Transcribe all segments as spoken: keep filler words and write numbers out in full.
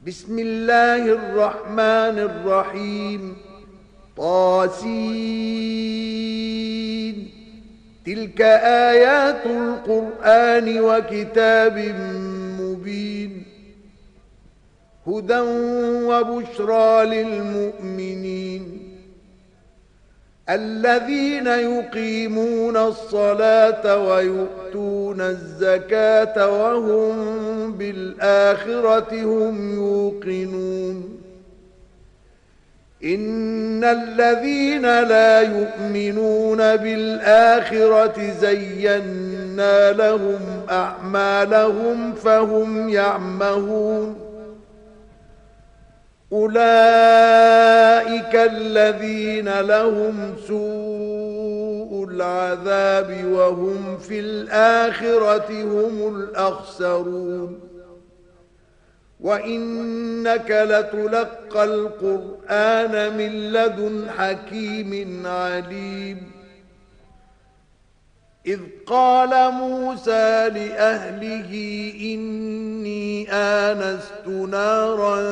بسم الله الرحمن الرحيم. طاسين. تلك آيات القرآن وكتاب مبين، هدى وبشرى للمؤمنين الذين يقيمون الصلاة ويؤتون الزكاة وهم بالآخرة هم يوقنون. إن الذين لا يؤمنون بالآخرة زينا لهم أعمالهم فهم يعمهون. أولئك الذين لهم سوء العذاب وهم في الآخرة هم الأخسرون. وإنك لتلقى القرآن من لدن حكيم عليم. إذ قال موسى لأهله إني آنست نارا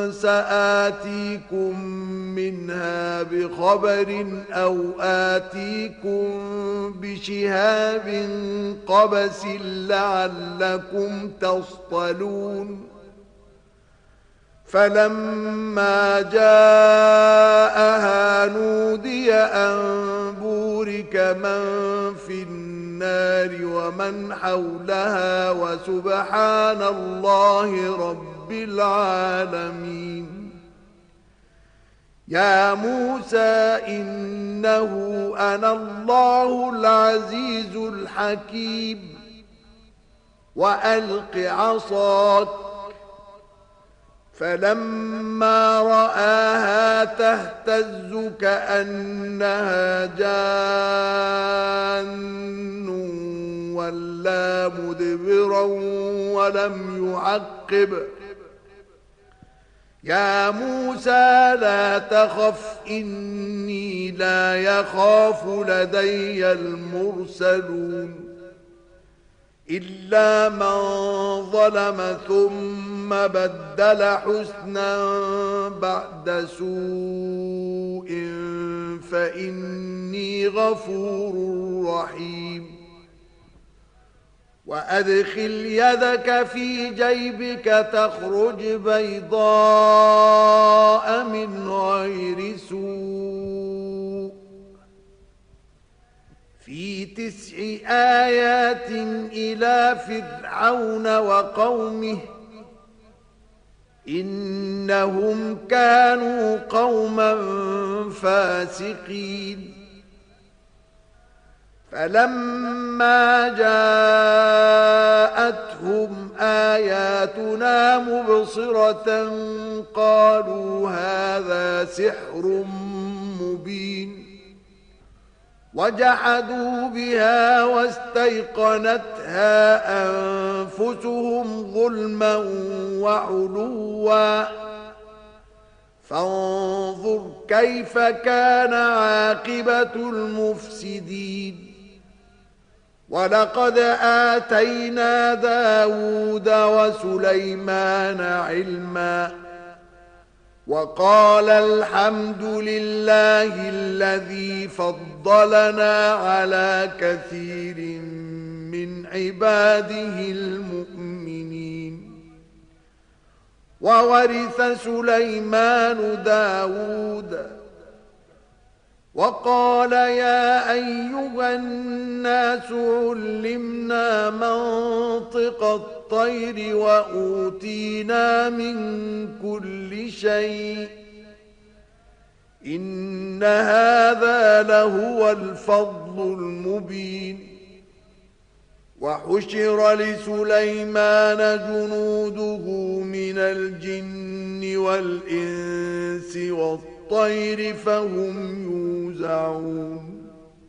سآتيكم منها بخبر أو آتيكم بشهاب قبس لعلكم تصطلون. فلما جاءها نودي أن بورك من في النار ومن حولها وسبحان الله رب العالمين. يا موسى إنه أنا الله العزيز الحكيم. وألق عصاك. فلما رآها تهتز كأنها جان ولا مدبرا ولم يعقب. يا موسى لا تخف إني لا يخاف لدي المرسلون. إلا من ظلم ثم بدل حسنا بعد سوء فإني غفور رحيم. وأدخل يدك في جيبك تخرج بيضاء من غير سوء في تسع آيات إلى فرعون وقومه إنهم كانوا قوما فاسقين. فلما جاءتهم آياتنا مبصرة قالوا هذا سحر مبين. وجحدوا بها واستيقنتها أنفسهم ظلما وعلوا فانظر كيف كان عاقبة المفسدين. ولقد آتينا داود وسليمان علما وقال الحمد لله الذي فضلنا على كثير من عباده المؤمنين. وورث سليمان داود وقال يا أيها الناس علمنا منطق الطير وأوتينا من كل شيء إن هذا لهو الفضل المبين. وحشر لسليمان جنوده من الجن والإنس والطير فهم يوزعون.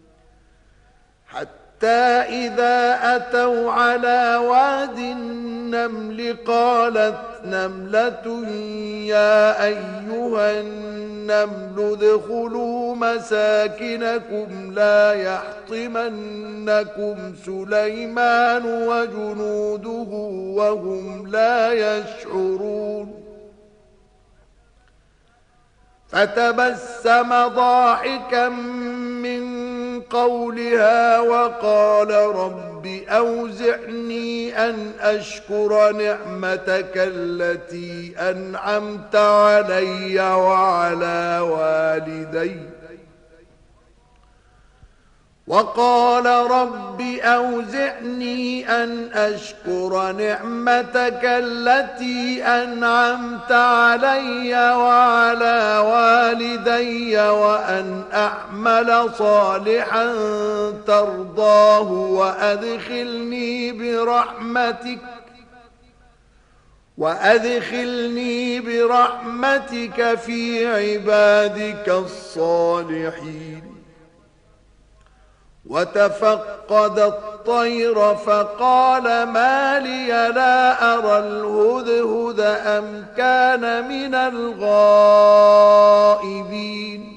حتى إذا أتوا على واد النمل قالت نملة يا أيها النمل ادخلوا مساكنكم لا يحطمنكم سليمان وجنوده وهم لا يشعرون. فتبسم ضاحكا من قولها وقال رب أوزعني أن أشكر نعمتك التي أنعمت علي وعلى والدي وقال رب أوزعني أن أشكر نعمتك التي أنعمت علي وعلى والدي وأن أعمل صالحا ترضاه وأدخلني برحمتك وأدخلني برحمتك في عبادك الصالحين. وتفقد الطير فقال ما لي لا أرى الهدهد أم كان من الغائبين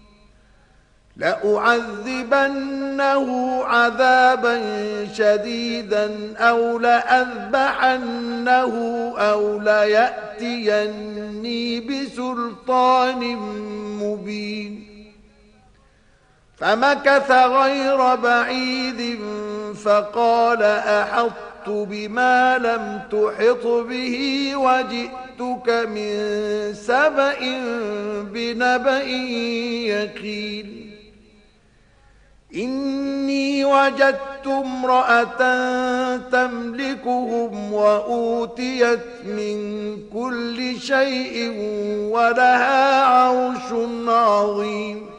لأعذبنه عذابا شديدا أو لأذبحنه أو ليأتيني بسلطان مبين. فمكث غير بعيد فقال أحطت بما لم تحط به وجئتك من سبأ بنبأ يقين. إني وجدت امرأة تملكهم وأوتيت من كل شيء ولها عرش عظيم.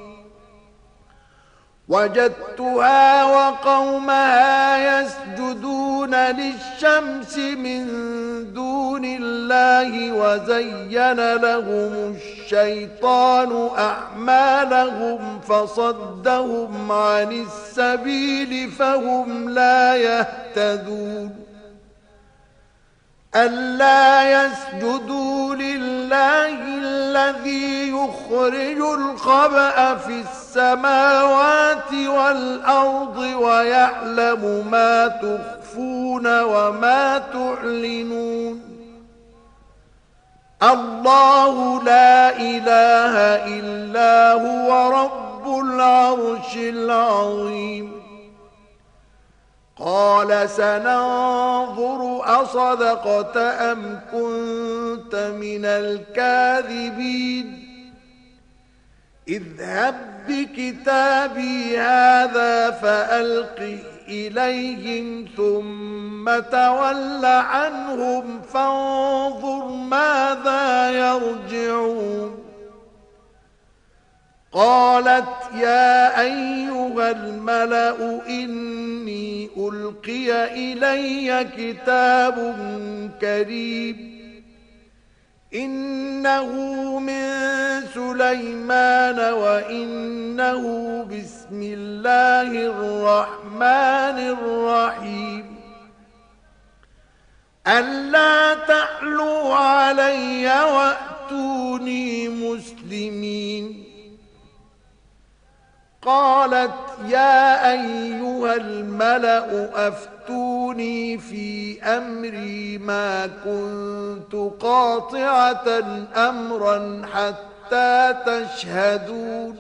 وجدتها وقومها يسجدون للشمس من دون الله وزين لهم الشيطان أعمالهم فصدهم عن السبيل فهم لا يهتدون. ألا يسجدوا لله الذي يخرج الخبأ في السماوات والأرض ويعلم ما تخفون وما تعلنون. الله لا إله إلا هو رب العرش العظيم. قال سننظر أصدقت أم كنت من الكاذبين. اذهب بكتابي هذا فألقه إليهم ثم تول عنهم فانظر ماذا يرجعون. قالت يا أيها الملأ إني ألقي إلي كتاب كريم إنه من سليمان وإنه بسم الله الرحمن الرحيم. ألا تعلوا علي وأتوني مسلمين. قالت يا أيها الملأ أفتوني في أمري ما كنت قاطعة أمرا حتى تشهدون.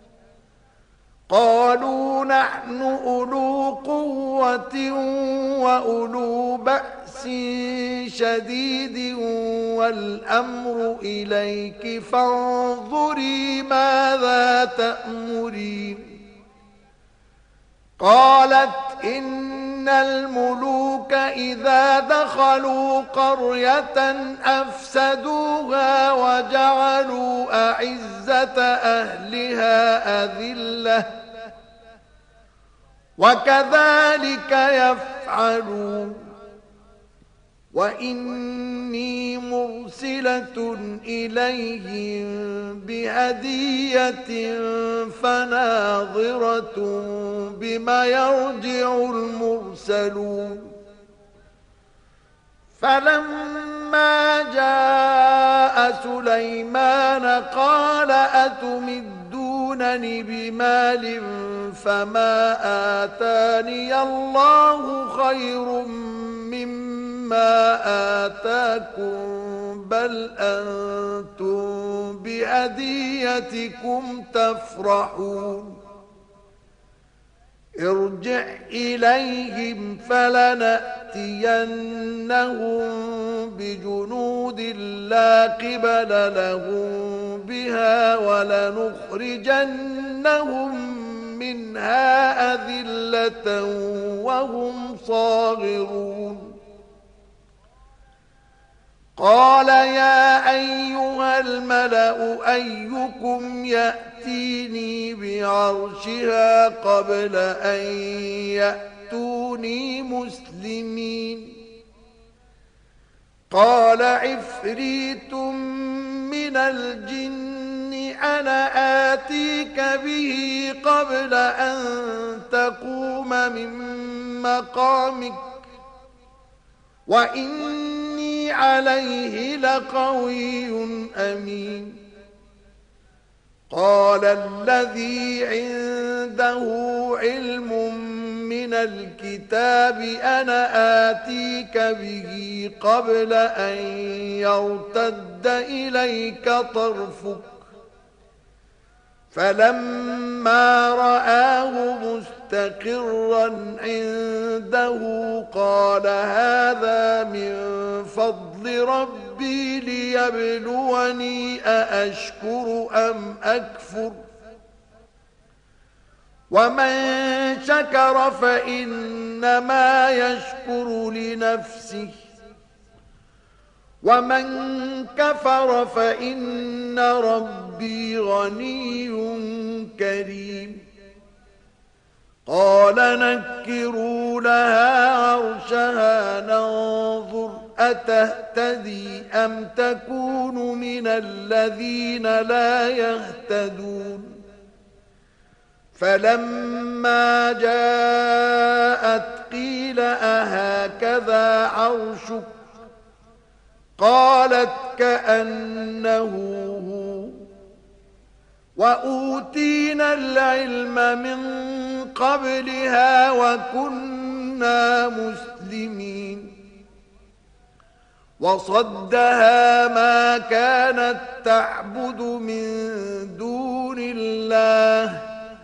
قالوا نحن أولو قوة وأولو بأس شديد والأمر إليك فانظري ماذا تأمرين. قالت إن الملوك إذا دخلوا قرية أفسدوها وجعلوا أعزة أهلها أذلة وكذلك يفعلون. وإني مرسلة إليهم بهدية فناظرة بما يرجع المرسلون. فلما جاء سليمان قال أتمدونني بمال فما آتاني الله خير مما آتاكم بل أنتم بهديتكم تفرحون ارجع إليهم فلنأتينهم بجنود لا قبل لهم بها ولنخرجنهم منها أذلة وهم صاغرون قال يا أيها الملأ أيكم يأتيني بعرشها قبل أن يأتوني مسلمين قال عفريت من الجن أنا آتيك به قبل أن تقوم من مقامك وإني عليه لقوي أمين قال الذي عنده علم من الكتاب أنا آتيك به قبل أن يرتد إليك طرفك فلما رآه مستقرا عنده قال هذا من فضل ربي ليبلوني أأشكر أم أكفر ومن شكر فإنما يشكر لنفسه ومن كفر فإن ربي غني كريم قال نكروا لها عرشها ننظر أتهتدي أم تكون من الذين لا يهتدون فلما جاءت قيل أهكذا عرشك قالت كأنه هو وأوتينا العلم من قبلها وكنا مسلمين وصدها ما كانت تعبد من دون الله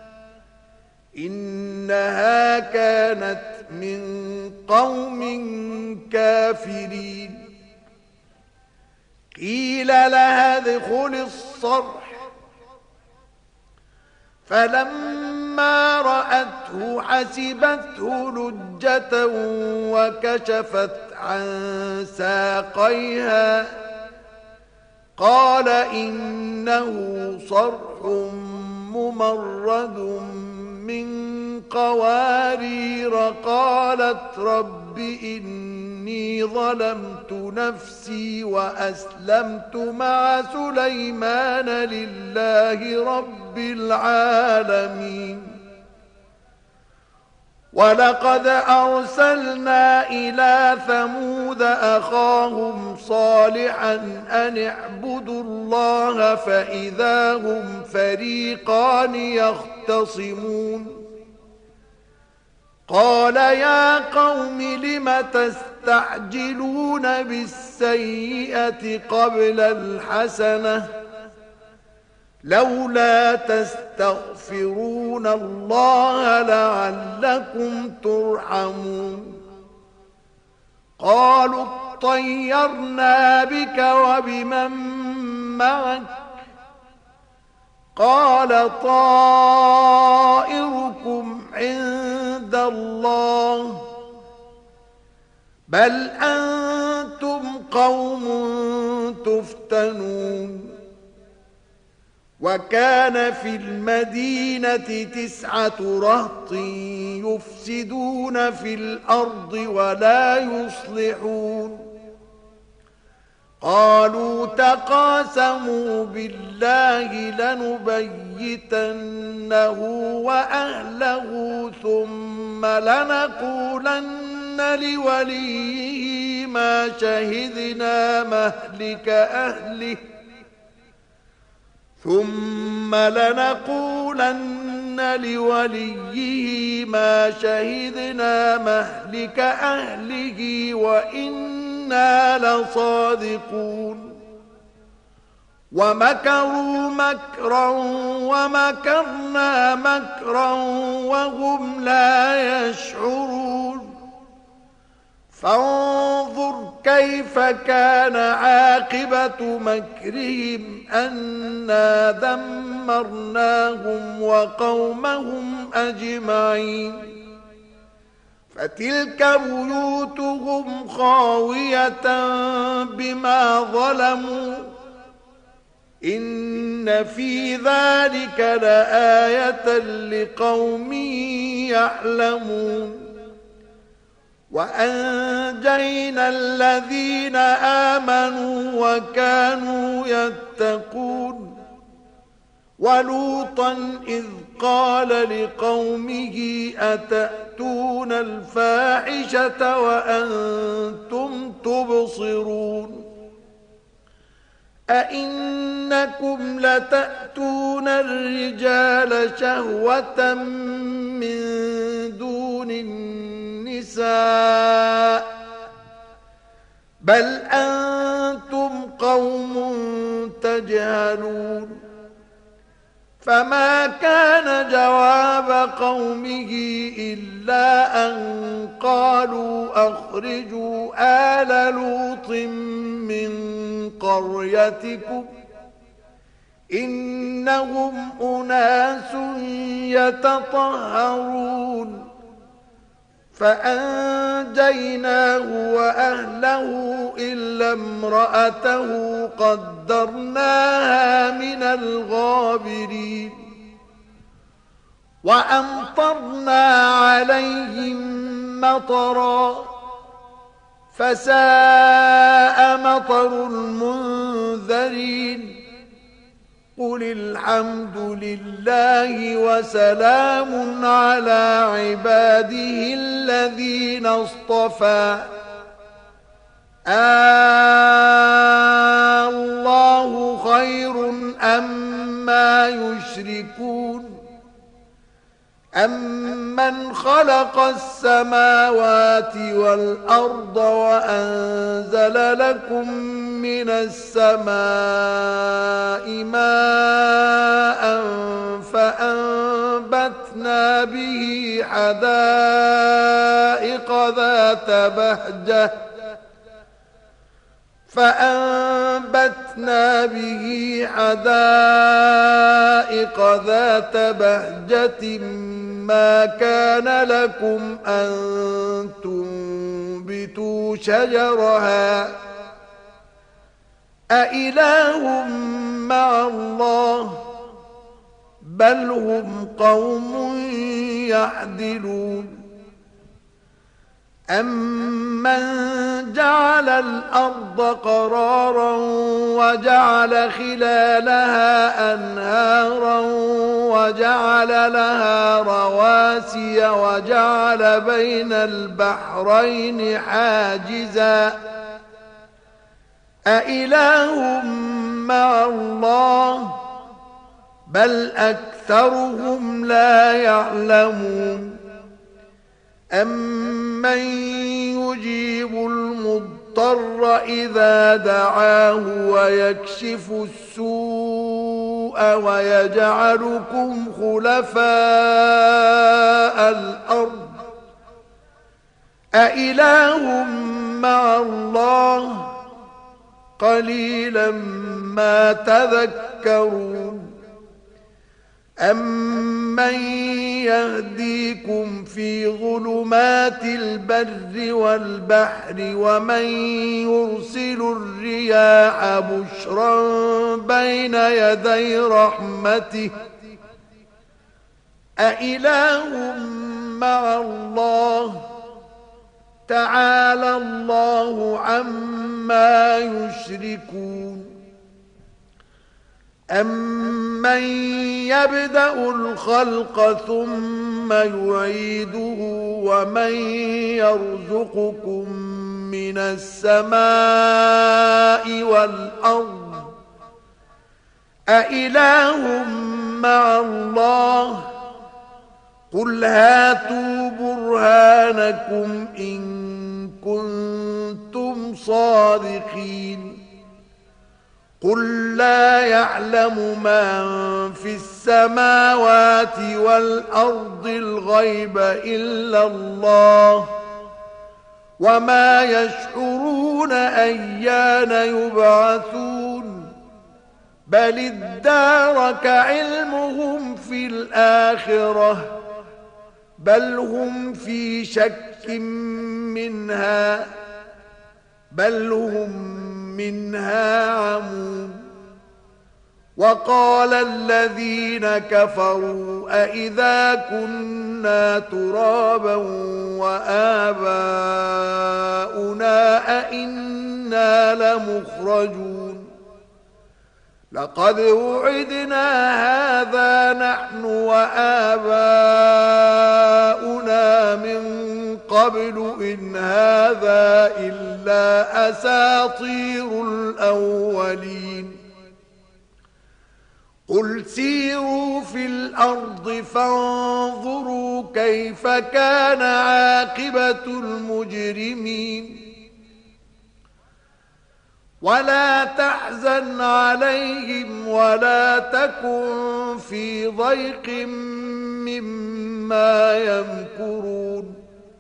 إنها كانت من قوم كافرين قيل لها ادخل الصرح فلما رأته حسبته لجة وكشفت عن ساقيها قال إنه صرح ممرد من قوارير قالت رب إني ظلمت نفسي وأسلمت مع سليمان لله رب العالمين ولقد أرسلنا إلى ثمود أخاهم صالحا أن اعبدوا الله فإذا هم فريقان يختصمون قال يا قوم لم تستعجلون بالسيئة قبل الحسنة لولا تستغفرون الله لعلكم ترحمون قالوا اطيرنا بك وبمن معك قال طائركم عند الله بل أنتم قوم تفتنون وكان في المدينة تسعة رهط يفسدون في الأرض ولا يصلحون قالوا تقاسموا بالله لنبيتنه وأهله ثم لنقولن لوليه ما شهدنا مهلك أهله ثم لنقولن لوليه ما شهدنا مهلك أهله وإنا لصادقون ومكروا مكرا ومكرنا مكرا وهم لا يشعرون فانظر كيف كان عاقبة مكرهم أنا دمرناهم وقومهم أجمعين فتلك بيوتهم خاوية بما ظلموا إن في ذلك لآية لقوم يعلمون وأنجينا الذين آمنوا وكانوا يتقون ولوطا إذ قال لقومه أتأتون الفاحشة وأنتم تبصرون أئنكم لتأتون الرجال شهوة من دون النساء بل أنتم قوم تجهلون فما كان جواب قومه إلا أن قالوا أخرجوا آل لوط من قريتكم إنهم أناس يتطهرون فأنجيناه وأهله إلا امرأته قدرناها من الغابرين وأمطرنا عليهم مطرا فساء مطر المنذرين قل الحمد لله وسلام على عباده الذين اصطفى الله خير أما يشركون أمن خلق السماوات والأرض وأنزل لكم من السماء ماء فأنبتنا به حدائق ذات بهجة فأنبتنا به حدائق ذات بهجة ما كان لكم أن تنبتوا شجرها أإله مع الله بل هم قوم يعدلون أمن جعل الأرض قرارا وجعل خلالها أنهارا وجعل لها رواسي وجعل بين البحرين حاجزا أإله مع الله بل أكثرهم لا يعلمون أمن يجيب المضطر إذا دعاه ويكشف السوء ويجعلكم خلفاء الأرض أإله مع الله قليلا ما تذكرون أمن يهديكم في ظلمات البر والبحر ومن يرسل الرياح بشرا بين يدي رحمته أإله مع الله تعالى الله عما يشركون أمن يبدأ الخلق ثم يعيده ومن يرزقكم من السماء والأرض أإله مع الله قل هاتوا برهانكم إن كنتم صادقين قل لا يعلم من في السماوات والأرض الغيب إلا الله وما يشعرون أيان يبعثون بل ادارك علمهم في الآخرة بل هم في شك منها بل هم منها عمون وقال الذين كفروا أإذا كنا ترابا وآباؤنا أئنا لمخرجون لقد وعدنا هذا نحن وآباؤنا من قبل إن هذا إلا أساطير الأولين قل سيروا في الأرض فانظروا كيف كان عاقبة المجرمين ولا تحزن عليهم ولا تكن في ضيق مما يمكرون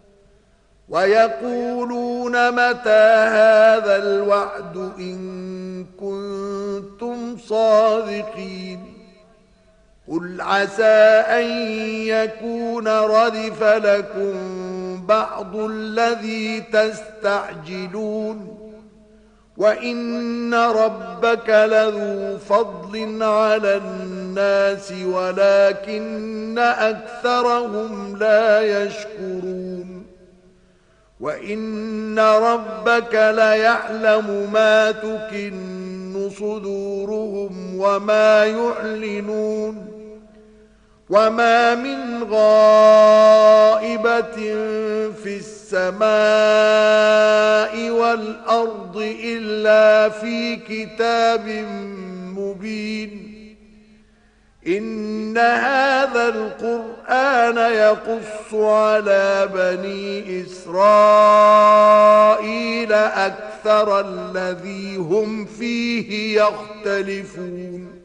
ويقولون متى هذا الوعد إن كنتم صادقين قل عسى أن يكون ردف لكم بعض الذي تستعجلون وإن ربك لذو فضل على الناس ولكن أكثرهم لا يشكرون وإن ربك ليعلم ما تكن صدورهم وما يعلنون وما من غائبة في السماء والأرض إلا في كتاب مبين إن هذا القرآن يقص على بني إسرائيل أكثر الذي هم فيه يختلفون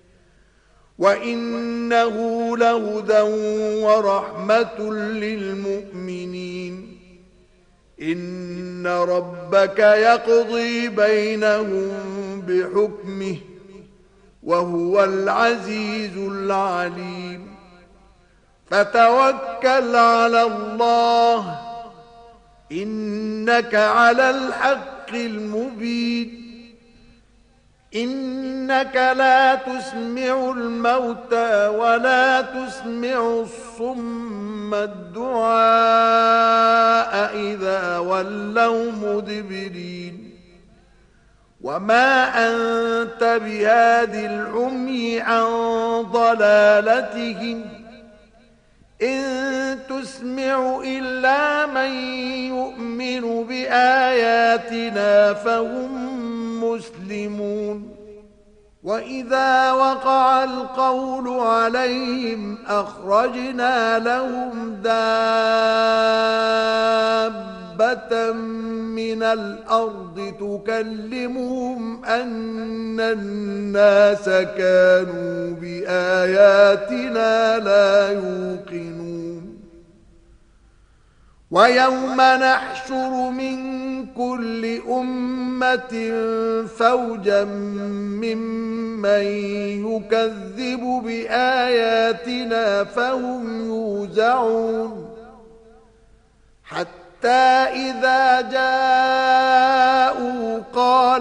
وإنه لهدى ورحمة للمؤمنين إن ربك يقضي بينهم بحكمه وهو العزيز العليم فتوكل على الله إنك على الحق المبين إنك لا تسمع الموتى ولا تسمع الصم الدعاء إذا ولوا مدبرين وما أنت بهاد العمي عن ضلالتهم إن تسمع إلا من يؤمن بآياتنا فهم مسلمون وإذا وقع القول عليهم أخرجنا لهم دابة من الأرض تكلمهم أن الناس كانوا بآياتنا لا يوقنون ويوم نحشر من كل أمة فوجا ممن يكذب بآياتنا فهم يوزعون حتى إذا جاءوا قال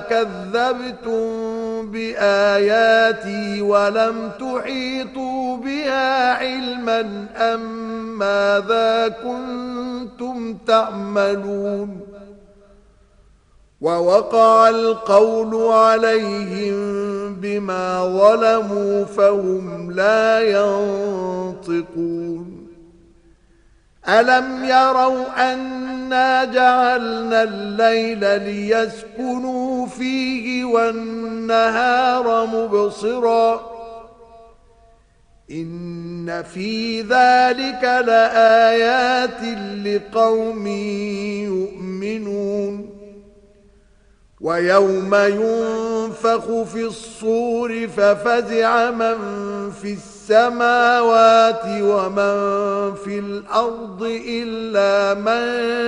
أكذبتم بآياتي ولم تحيطوا بها علما أم ماذا كنتم تعملون ووقع القول عليهم بما ظلموا فهم لا ينطقون ألم يروا أنا جعلنا الليل ليسكنوا فيه والنهار مبصرا إن في ذلك لآيات لقوم يؤمنون ويوم ينفخ في الصور ففزع من في السماوات ومن في الأرض إلا من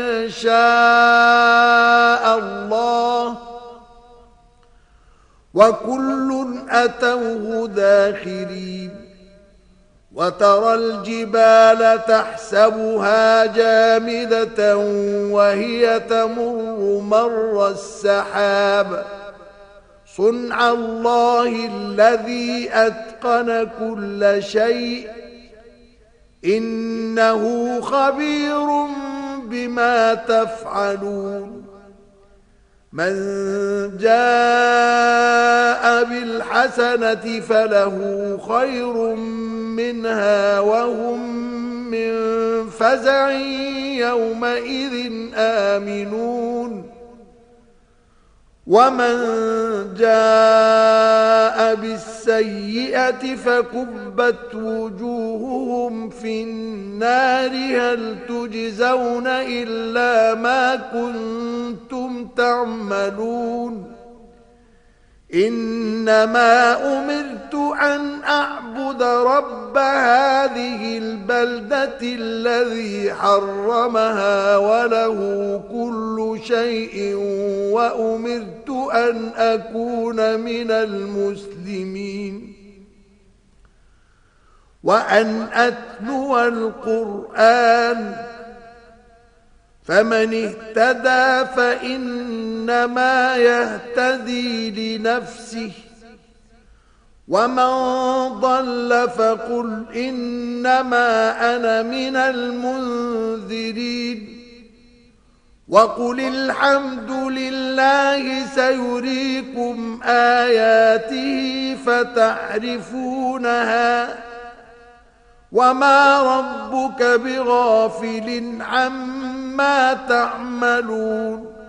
شاء الله وكل أتوه داخرين وترى الجبال تحسبها جامدة وهي تمر مر السحاب صنع الله الذي أتقن كل شيء إنه خبير بما تفعلون من جاء بالحسنة فله خير منها وهم من فزع يومئذ آمنون ومن جاء بالسيئة فكبت وجوههم في النار هل تجزون إلا ما كنتم تعملون إنما أمرت أن أعبد رب هذه البلدة الذي حرمها وله كل شيء وأمرت أن أكون من المسلمين وأن أتلو القرآن فمن اهتدى فإنما يهتدي لنفسه ومن ضل فقل إنما أنا من المنذرين وقل الحمد لله سيريكم آياته فتعرفونها وما ربك بغافل عما تعملون